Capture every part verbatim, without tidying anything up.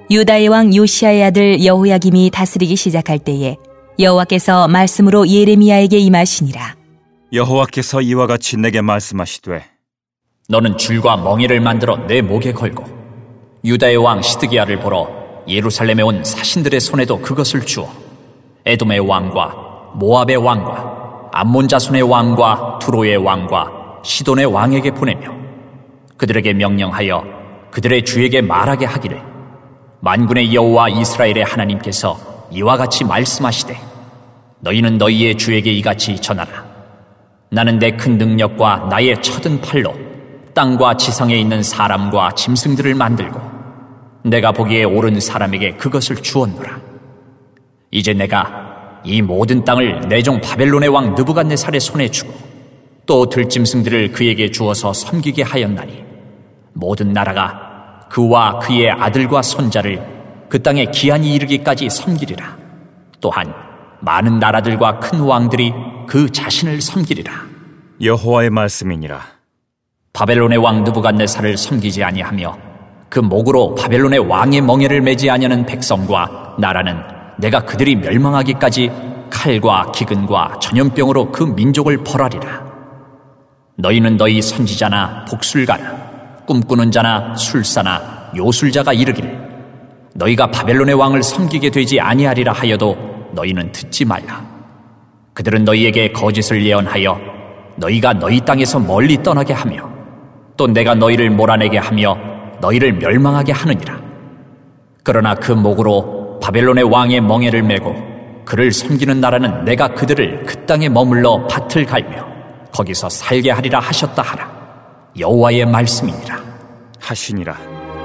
유다의 왕 요시야의 아들 여호야김이 다스리기 시작할 때에 여호와께서 말씀으로 예레미야에게 임하시니라. 여호와께서 이와 같이 내게 말씀하시되 너는 줄과 멍에를 만들어 내 목에 걸고 유다의 왕 시드기야를 보러 예루살렘에 온 사신들의 손에도 그것을 주어 에돔의 왕과 모압의 왕과 암몬 자손의 왕과 두로의 왕과 시돈의 왕에게 보내며 그들에게 명령하여 그들의 주에게 말하게 하기를 만군의 여호와 이스라엘의 하나님께서 이와 같이 말씀하시되 너희는 너희의 주에게 이같이 전하라. 나는 내 큰 능력과 나의 쳐든 팔로 땅과 지상에 있는 사람과 짐승들을 만들고 내가 보기에 옳은 사람에게 그것을 주었노라. 이제 내가 이 모든 땅을 내 종 바벨론의 왕 느부갓네살의 손에 주고 또 들짐승들을 그에게 주어서 섬기게 하였나니 모든 나라가 그와 그의 아들과 손자를 그 땅에 기한이 이르기까지 섬기리라. 또한 많은 나라들과 큰 왕들이 그 자신을 섬기리라. 여호와의 말씀이니라. 바벨론의 왕 느부갓네살을 섬기지 아니하며 그 목으로 바벨론의 왕의 멍에를 매지 아니하는 백성과 나라는 내가 그들이 멸망하기까지 칼과 기근과 전염병으로 그 민족을 벌하리라. 너희는 너희 선지자나 복술가나 꿈꾸는 자나 술사나 요술자가 이르기를 너희가 바벨론의 왕을 섬기게 되지 아니하리라 하여도 너희는 듣지 말라. 그들은 너희에게 거짓을 예언하여 너희가 너희 땅에서 멀리 떠나게 하며 또 내가 너희를 몰아내게 하며 너희를 멸망하게 하느니라. 그러나 그 목으로 바벨론의 왕의 멍에를 메고 그를 섬기는 나라는 내가 그들을 그 땅에 머물러 밭을 갈며 거기서 살게 하리라 하셨다 하라. 여호와의 말씀이니라. 하시니라.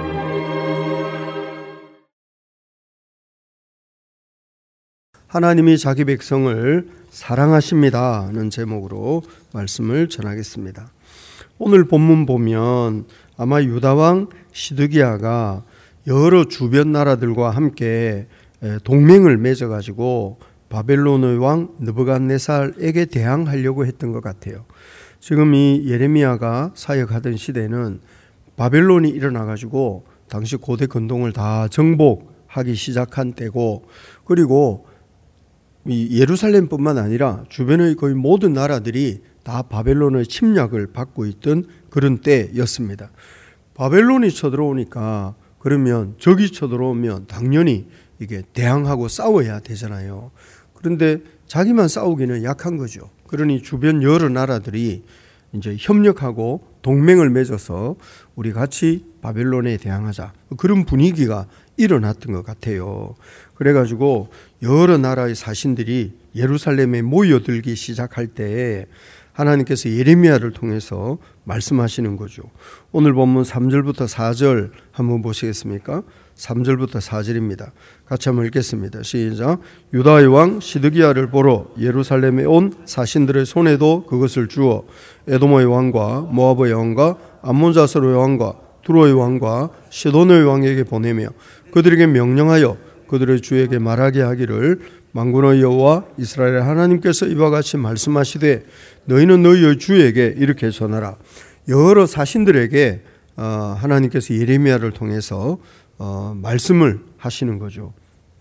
하나님이 자기 백성을 사랑하십니다는 제목으로 말씀을 전하겠습니다. 오늘 본문 보면 아마 유다왕 시드기야가 여러 주변 나라들과 함께 동맹을 맺어가지고 바벨론의 왕 느부갓네살에게 대항하려고 했던 것 같아요. 지금 이 예레미야가 사역하던 시대는 바벨론이 일어나가지고 당시 고대 근동을 다 정복하기 시작한 때고, 그리고 이 예루살렘뿐만 아니라 주변의 거의 모든 나라들이 다 바벨론의 침략을 받고 있던 그런 때였습니다. 바벨론이 쳐들어오니까 그러면 적이 쳐들어오면 당연히 이게 대항하고 싸워야 되잖아요. 그런데 자기만 싸우기는 약한 거죠. 그러니 주변 여러 나라들이 이제 협력하고 동맹을 맺어서 우리 같이 바벨론에 대항하자, 그런 분위기가 일어났던 것 같아요. 그래가지고 여러 나라의 사신들이 예루살렘에 모여들기 시작할 때 하나님께서 예레미야를 통해서 말씀하시는 거죠. 오늘 본문 삼 절부터 사 절 한번 보시겠습니까? 삼 절부터 사 절입니다. 같이 한번 읽겠습니다. 시작. 유다의 왕 시드기야를 보러 예루살렘에 온 사신들의 손에도 그것을 주어 에돔의 왕과 모압의 왕과 암몬 자손의 왕과 두로의 왕과 시돈의 왕에게 보내며 그들에게 명령하여 그들의 주에게 말하게 하기를 만군의 여호와 이스라엘 하나님께서 이와 같이 말씀하시되 너희는 너희의 주에게 이렇게 전하라. 여러 사신들에게 하나님께서 예레미야를 통해서 말씀을 하시는 거죠.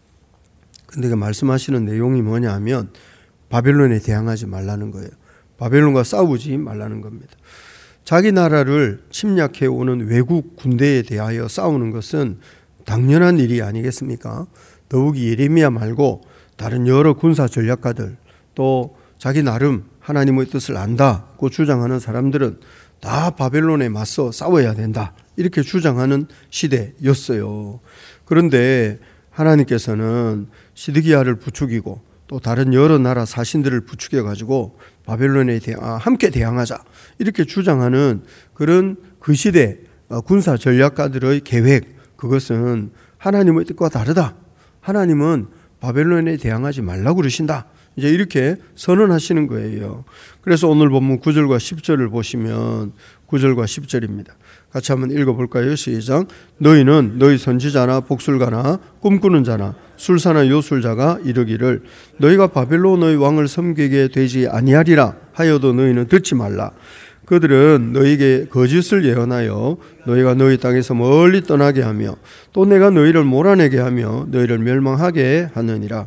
근데 그 말씀하시는 내용이 뭐냐 하면 바벨론에 대항하지 말라는 거예요. 바벨론과 싸우지 말라는 겁니다. 자기 나라를 침략해오는 외국 군대에 대하여 싸우는 것은 당연한 일이 아니겠습니까? 더욱이 예레미야 말고 다른 여러 군사 전략가들, 또 자기 나름 하나님의 뜻을 안다고 주장하는 사람들은 다 바벨론에 맞서 싸워야 된다, 이렇게 주장하는 시대였어요. 그런데 하나님께서는 시드기야를 부추기고 또 다른 여러 나라 사신들을 부추겨 가지고 바벨론에 대항, 함께 대항하자, 이렇게 주장하는 그런 그 시대 군사 전략가들의 계획, 그것은 하나님의 뜻과 다르다. 하나님은 바벨론에 대항하지 말라고 그러신다. 이제 이렇게 선언하시는 거예요. 그래서 오늘 본문 구 절과 십 절을 보시면 구 절과 십 절입니다. 같이 한번 읽어볼까요? 시작. 너희는 너희 선지자나 복술가나 꿈꾸는 자나 술사나 요술자가 이르기를 너희가 바벨론의 왕을 섬기게 되지 아니하리라 하여도 너희는 듣지 말라. 그들은 너희에게 거짓을 예언하여 너희가 너희 땅에서 멀리 떠나게 하며 또 내가 너희를 몰아내게 하며 너희를 멸망하게 하느니라.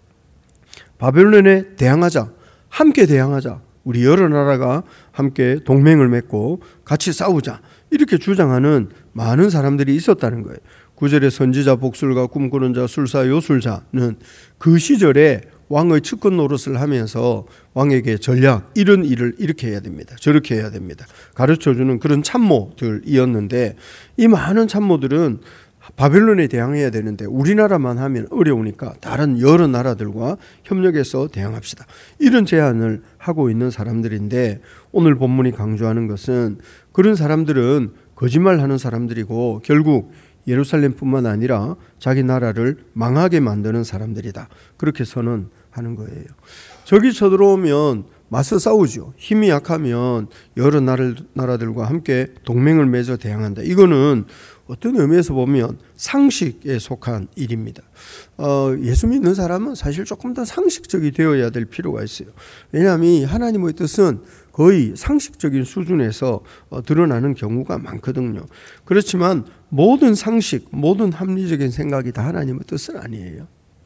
바벨론에 대항하자, 함께 대항하자, 우리 여러 나라가 함께 동맹을 맺고 같이 싸우자, 이렇게 주장하는 많은 사람들이 있었다는 거예요. 구절의 선지자, 복술가, 꿈꾸는 자, 술사, 요술자는 그 시절에 왕의 측근 노릇을 하면서 왕에게 전략, 이런 일을 이렇게 해야 됩니다, 저렇게 해야 됩니다, 가르쳐주는 그런 참모들이었는데, 이 많은 참모들은 바벨론에 대항해야 되는데 우리나라만 하면 어려우니까 다른 여러 나라들과 협력해서 대항합시다, 이런 제안을 하고 있는 사람들인데, 오늘 본문이 강조하는 것은 그런 사람들은 거짓말하는 사람들이고 결국 예루살렘뿐만 아니라 자기 나라를 망하게 만드는 사람들이다, 그렇게 선언하는 거예요. 적이 쳐들어오면 맞서 싸우죠. 힘이 약하면 여러 나라들과 함께 동맹을 맺어 대항한다. 이거는 어떤 의미에서 보면 상식에 속한 일입니다. 어, 예수 믿는 사람은 사실 조금 더 상식적이 되어야 될 필요가 있어요. 왜냐하면 하나님의 뜻은 거의 상식적인 수준에서 어, 드러나는 경우가 많거든요. 그렇지만 모든 상식, 모든 합리적인 생각이 다 하나님의 뜻은 아니에요.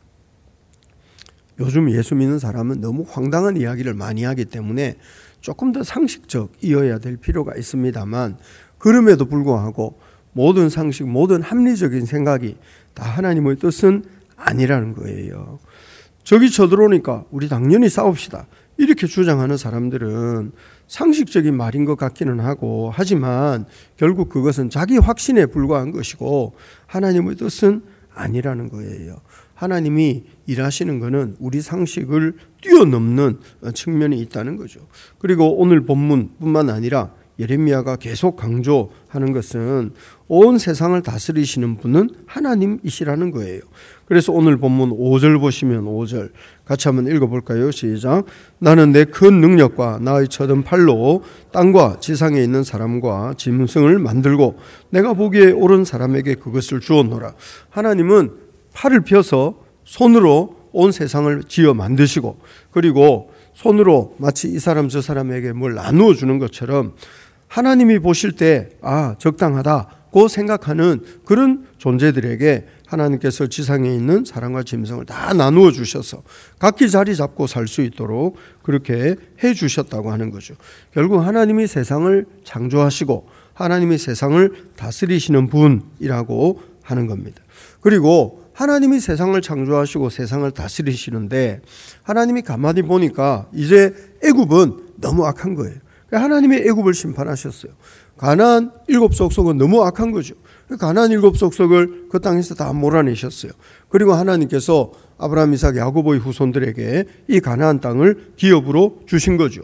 요즘 예수 믿는 사람은 너무 황당한 이야기를 많이 하기 때문에 조금 더 상식적이어야 될 필요가 있습니다만, 그럼에도 불구하고 모든 상식, 모든 합리적인 생각이 다 하나님의 뜻은 아니라는 거예요. 적이 쳐들어오니까 우리 당연히 싸웁시다, 이렇게 주장하는 사람들은 상식적인 말인 것 같기는 하고, 하지만 결국 그것은 자기 확신에 불과한 것이고 하나님의 뜻은 아니라는 거예요. 하나님이 일하시는 것은 우리 상식을 뛰어넘는 측면이 있다는 거죠. 그리고 오늘 본문뿐만 아니라 예레미야가 계속 강조하는 것은 온 세상을 다스리시는 분은 하나님이시라는 거예요. 그래서 오늘 본문 오 절 보시면, 오 절 같이 한번 읽어볼까요? 시작. 나는 내 큰 능력과 나의 쳐든 팔로 땅과 지상에 있는 사람과 짐승을 만들고 내가 보기에 옳은 사람에게 그것을 주었노라. 하나님은 팔을 펴서 손으로 온 세상을 지어 만드시고, 그리고 손으로 마치 이 사람 저 사람에게 뭘 나누어 주는 것처럼 하나님이 보실 때 아, 적당하다고 생각하는 그런 존재들에게 하나님께서 지상에 있는 사람과 짐승을 다 나누어 주셔서 각기 자리 잡고 살 수 있도록 그렇게 해 주셨다고 하는 거죠. 결국 하나님이 세상을 창조하시고 하나님이 세상을 다스리시는 분이라고 하는 겁니다. 그리고 하나님이 세상을 창조하시고 세상을 다스리시는데, 하나님이 가만히 보니까 이제 애굽은 너무 악한 거예요. 하나님이 애굽을 심판하셨어요. 가나안 일곱 족속은 너무 악한 거죠. 가나안 일곱 족속을 그 땅에서 다 몰아내셨어요. 그리고 하나님께서 아브라함, 이삭, 야고보의 후손들에게 이 가나안 땅을 기업으로 주신 거죠.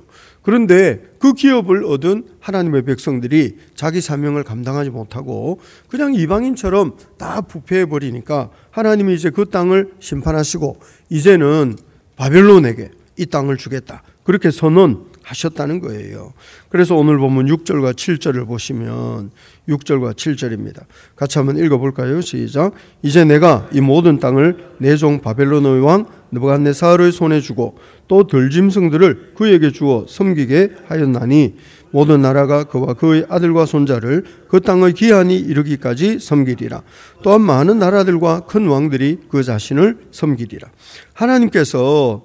그런데 그 기업을 얻은 하나님의 백성들이 자기 사명을 감당하지 못하고 그냥 이방인처럼 다 부패해 버리니까 하나님이 이제 그 땅을 심판하시고 이제는 바벨론에게 이 땅을 주겠다, 그렇게 선언하셨다는 거예요. 그래서 오늘 보면 육 절과 칠 절을 보시면, 육 절과 칠 절입니다. 같이 한번 읽어볼까요? 시작. 이제 내가 이 모든 땅을 내 종 바벨론의 왕 느부갓네살의 손에 주고 또 들짐승들을 그에게 주어 섬기게 하였나니 모든 나라가 그와 그의 아들과 손자를 그 땅의 기한이 이르기까지 섬기리라. 또한 많은 나라들과 큰 왕들이 그 자신을 섬기리라. 하나님께서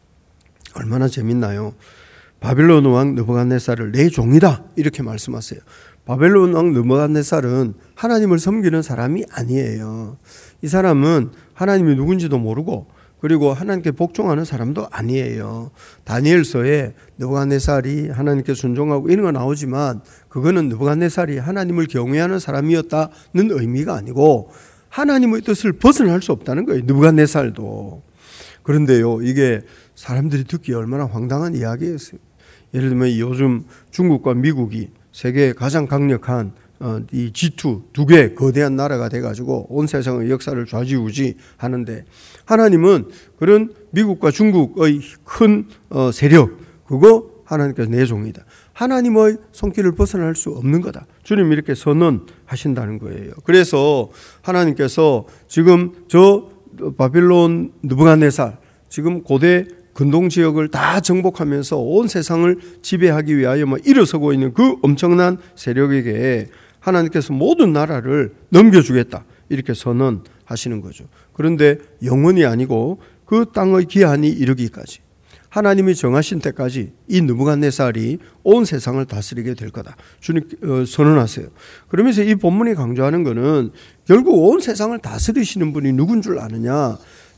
얼마나 재밌나요? 바벨론 왕 느부갓네살을 내 종이다, 이렇게 말씀하세요. 바벨론 왕 느부갓네살은 하나님을 섬기는 사람이 아니에요. 이 사람은 하나님이 누군지도 모르고 그리고 하나님께 복종하는 사람도 아니에요. 다니엘서에 느부갓네살이 하나님께 순종하고 이런 거 나오지만 그거는 느부갓네살이 하나님을 경외하는 사람이었다는 의미가 아니고 하나님의 뜻을 벗어날 수 없다는 거예요, 느부갓네살도. 그런데요, 이게 사람들이 듣기에 얼마나 황당한 이야기였어요. 예를 들면 요즘 중국과 미국이 세계의 가장 강력한 어, 이 지투 두 개 거대한 나라가 돼가지고 온 세상의 역사를 좌지우지 하는데, 하나님은 그런 미국과 중국의 큰 어, 세력, 그거 하나님께서 내 종이다, 하나님의 손길을 벗어날 수 없는 거다, 주님이 이렇게 선언하신다는 거예요. 그래서 하나님께서 지금 저 바빌론 느부갓네살, 지금 고대 근동 지역을 다 정복하면서 온 세상을 지배하기 위하여 뭐 일어서고 있는 그 엄청난 세력에게 하나님께서 모든 나라를 넘겨주겠다 이렇게 선언하시는 거죠. 그런데 영원이 아니고 그 땅의 기한이 이르기까지 하나님이 정하신 때까지 이 느부갓네살이 온 세상을 다스리게 될 거다. 주님 선언하세요. 그러면서 이 본문이 강조하는 것은 결국 온 세상을 다스리시는 분이 누군 줄 아느냐?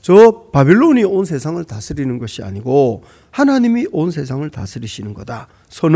저 바벨론이 온 세상을 다스리는 것이 아니고 하나님이 온 세상을 다스리시는 거다.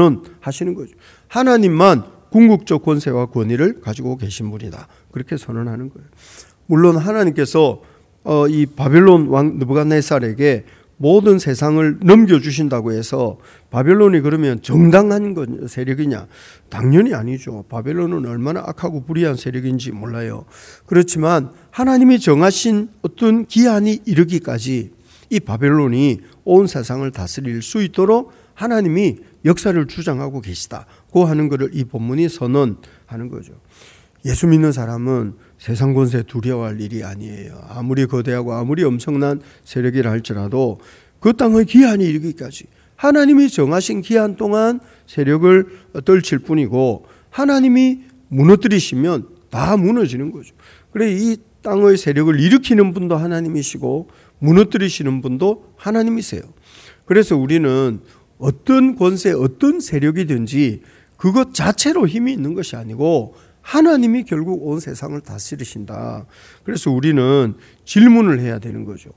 선언하시는 거죠. 하나님만 궁극적 권세와 권위를 가지고 계신 분이다. 그렇게 선언하는 거예요. 물론 하나님께서 이 바벨론 왕 느부갓네살에게 모든 세상을 넘겨주신다고 해서 바벨론이 그러면 정당한 세력이냐? 당연히 아니죠. 바벨론은 얼마나 악하고 불의한 세력인지 몰라요. 그렇지만 하나님이 정하신 어떤 기한이 이르기까지 이 바벨론이 온 세상을 다스릴 수 있도록 하나님이 역사를 주장하고 계시다고 하는 것을 이 본문이 선언하는 거죠. 예수 믿는 사람은 세상 권세 두려워할 일이 아니에요. 아무리 거대하고 아무리 엄청난 세력이라 할지라도 그 땅의 기한이 이르기까지 하나님이 정하신 기한 동안 세력을 떨칠 뿐이고 하나님이 무너뜨리시면 다 무너지는 거죠. 그래 이 땅의 세력을 일으키는 분도 하나님이시고 무너뜨리시는 분도 하나님이세요. 그래서 우리는 어떤 권세, 어떤 세력이든지 그것 자체로 힘이 있는 것이 아니고 하나님이 결국 온 세상을 다스리신다. 그래서 우리는 질문을 해야 되는 거죠.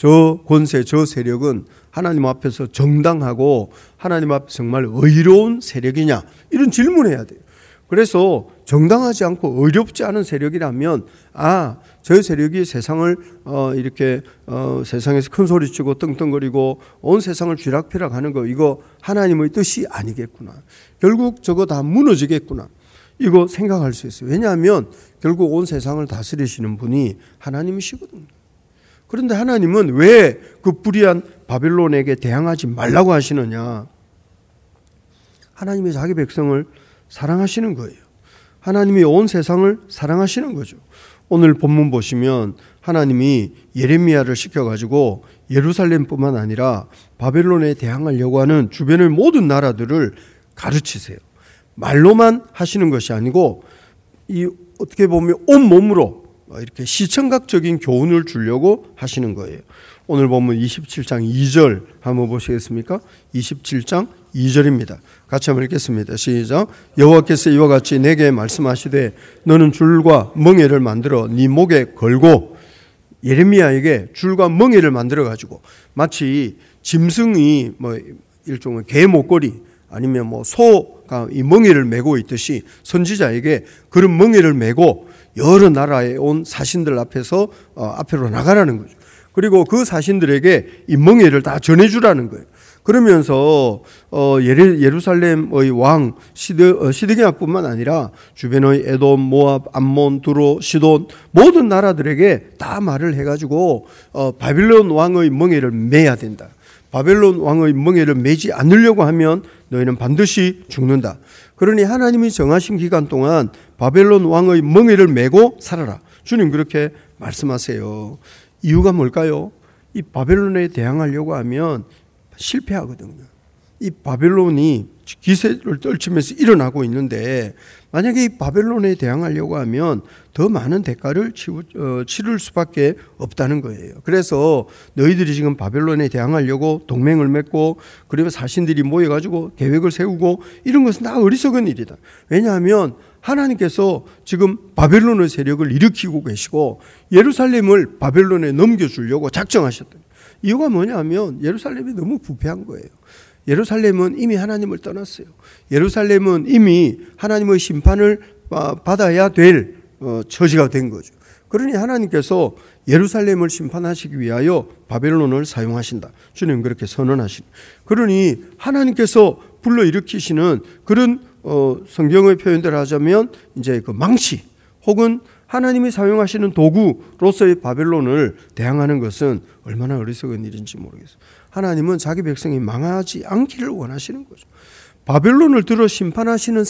저 권세, 저 세력은 하나님 앞에서 정당하고 하나님 앞에 정말 의로운 세력이냐? 이런 질문을 해야 돼요. 그래서 정당하지 않고 의롭지 않은 세력이라면 아, 저 세력이 세상을 어, 이렇게 어, 세상에서 큰 소리치고 떵떵거리고 온 세상을 쥐락펴락하는 거 이거 하나님의 뜻이 아니겠구나. 결국 저거 다 무너지겠구나. 이거 생각할 수 있어요. 왜냐하면 결국 온 세상을 다스리시는 분이 하나님이시거든요. 그런데 하나님은 왜 그 불의한 바벨론에게 대항하지 말라고 하시느냐? 하나님이 자기 백성을 사랑하시는 거예요. 하나님이 온 세상을 사랑하시는 거죠. 오늘 본문 보시면 하나님이 예레미야를 시켜가지고 예루살렘뿐만 아니라 바벨론에 대항하려고 하는 주변의 모든 나라들을 가르치세요. 말로만 하시는 것이 아니고 이 어떻게 보면 온 몸으로 이렇게 시청각적인 교훈을 주려고 하시는 거예요. 오늘 보면 이십칠 장 이 절 한번 보시겠습니까? 이십칠 장 이 절입니다. 같이 한번 읽겠습니다. 시작. 여호와께서 이와 같이 내게 말씀하시되 너는 줄과 멍에를 만들어 네 목에 걸고 예레미야에게 줄과 멍에를 만들어 가지고 마치 짐승이 뭐 일종의 개 목걸이 아니면 뭐 소가 이 멍에를 메고 있듯이 선지자에게 그런 멍에를 메고 여러 나라에 온 사신들 앞에서 어, 앞으로 나가라는 거죠. 그리고 그 사신들에게 이 멍에를 다 전해주라는 거예요. 그러면서 어, 예루, 예루살렘의 왕 시드, 어, 시드기야뿐만 아니라 주변의 에돔, 모압, 암몬, 두로, 시돈 모든 나라들에게 다 말을 해가지고 어, 바빌론 왕의 멍에를 매야 된다. 바벨론 왕의 멍에를 매지 않으려고 하면 너희는 반드시 죽는다. 그러니 하나님이 정하신 기간 동안 바벨론 왕의 멍에를 메고 살아라. 주님 그렇게 말씀하세요. 이유가 뭘까요? 이 바벨론에 대항하려고 하면 실패하거든요. 이 바벨론이 기세를 떨치면서 일어나고 있는데 만약에 이 바벨론에 대항하려고 하면 더 많은 대가를 치우, 어, 치를 수밖에 없다는 거예요. 그래서 너희들이 지금 바벨론에 대항하려고 동맹을 맺고 그리고 사신들이 모여가지고 계획을 세우고 이런 것은 다 어리석은 일이다. 왜냐하면 하나님께서 지금 바벨론의 세력을 일으키고 계시고 예루살렘을 바벨론에 넘겨주려고 작정하셨다. 이유가 뭐냐면 예루살렘이 너무 부패한 거예요. 예루살렘은 이미 하나님을 떠났어요. 예루살렘은 이미 하나님의 심판을 받아야 될 처지가 된 거죠. 그러니 하나님께서 예루살렘을 심판하시기 위하여 바벨론을 사용하신다. 주님 그렇게 선언하신. 그러니 하나님께서 불러일으키시는 그런 어, 성경의 표현대로 하자면 이제 그 망치 혹은 하나님이 사용하시는 도구로서의 바벨론을 대항하는 것은 얼마나 어리석은 일인지 모르겠어요. 하나님은 자기 백성이 망하지 않기를 원하시는 거죠. 바벨론을 들어 심판하시는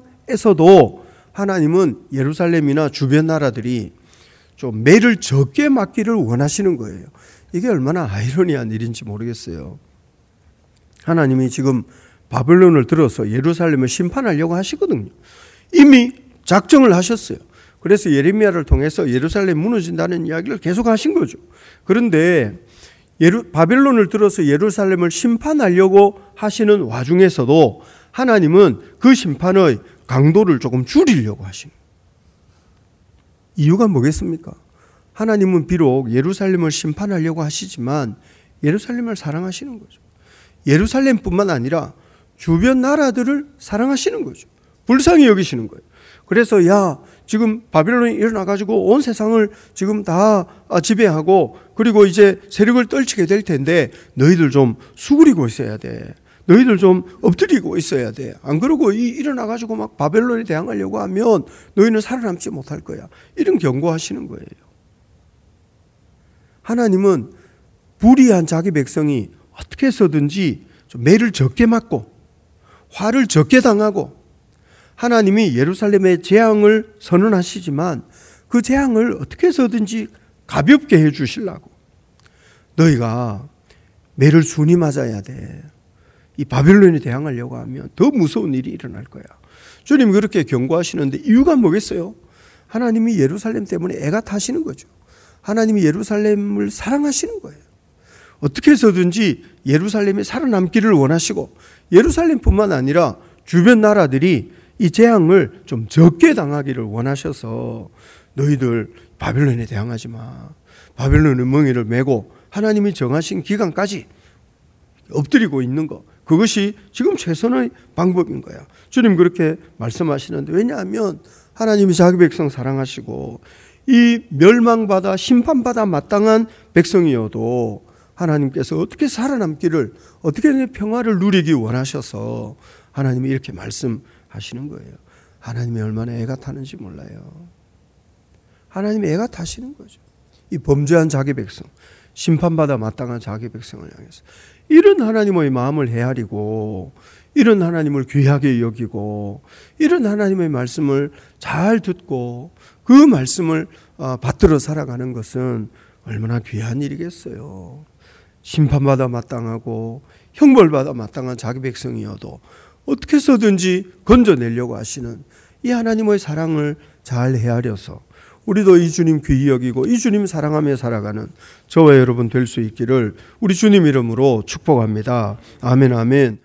상황에서도 하나님은 예루살렘이나 주변 나라들이 좀 매를 적게 맞기를 원하시는 거예요. 이게 얼마나 아이러니한 일인지 모르겠어요. 하나님이 지금 바벨론을 들어서 예루살렘을 심판하려고 하시거든요. 이미 작정을 하셨어요. 그래서 예레미야를 통해서 예루살렘 무너진다는 이야기를 계속 하신 거죠. 그런데 예루, 바벨론을 들어서 예루살렘을 심판하려고 하시는 와중에서도 하나님은 그 심판의 강도를 조금 줄이려고 하신 거예요. 이유가 뭐겠습니까? 하나님은 비록 예루살렘을 심판하려고 하시지만 예루살렘을 사랑하시는 거죠. 예루살렘뿐만 아니라 주변 나라들을 사랑하시는 거죠. 불쌍히 여기시는 거예요. 그래서 야 지금 바벨론이 일어나가지고 온 세상을 지금 다 지배하고 그리고 이제 세력을 떨치게 될 텐데 너희들 좀 수그리고 있어야 돼. 너희들 좀 엎드리고 있어야 돼. 안 그러고 이 일어나가지고 막 바벨론에 대항하려고 하면 너희는 살아남지 못할 거야. 이런 경고하시는 거예요. 하나님은 불의한 자기 백성이 어떻게 해서든지 좀 매를 적게 맞고 화를 적게 당하고 하나님이 예루살렘의 재앙을 선언하시지만 그 재앙을 어떻게 해서든지 가볍게 해 주시려고 너희가 매를 순히 맞아야 돼. 이 바벨론에 대항하려고 하면 더 무서운 일이 일어날 거야. 주님 그렇게 경고하시는데 이유가 뭐겠어요? 하나님이 예루살렘 때문에 애가 타시는 거죠. 하나님이 예루살렘을 사랑하시는 거예요. 어떻게 해서든지 예루살렘이 살아남기를 원하시고 예루살렘뿐만 아니라 주변 나라들이 이 재앙을 좀 적게 당하기를 원하셔서 너희들 바벨론에 대항하지 마. 바벨론의 멍에를 메고 하나님이 정하신 기간까지 엎드리고 있는 거. 그것이 지금 최선의 방법인 거야. 주님 그렇게 말씀하시는데 왜냐하면 하나님이 자기 백성 사랑하시고 이 멸망받아 심판받아 마땅한 백성이어도 하나님께서 어떻게 살아남기를 어떻게 평화를 누리기 원하셔서 하나님이 이렇게 말씀하시는 거예요. 하나님이 얼마나 애가 타는지 몰라요. 하나님이 애가 타시는 거죠. 이 범죄한 자기 백성, 심판받아 마땅한 자기 백성을 향해서 이런 하나님의 마음을 헤아리고 이런 하나님을 귀하게 여기고 이런 하나님의 말씀을 잘 듣고 그 말씀을 받들어 살아가는 것은 얼마나 귀한 일이겠어요. 심판받아 마땅하고 형벌받아 마땅한 자기 백성이어도 어떻게 해서든지 건져내려고 하시는 이 하나님의 사랑을 잘 헤아려서 우리도 이 주님 귀히 여기고 이 주님 사랑하며 살아가는 저와 여러분 될 수 있기를 우리 주님 이름으로 축복합니다. 아멘 아멘.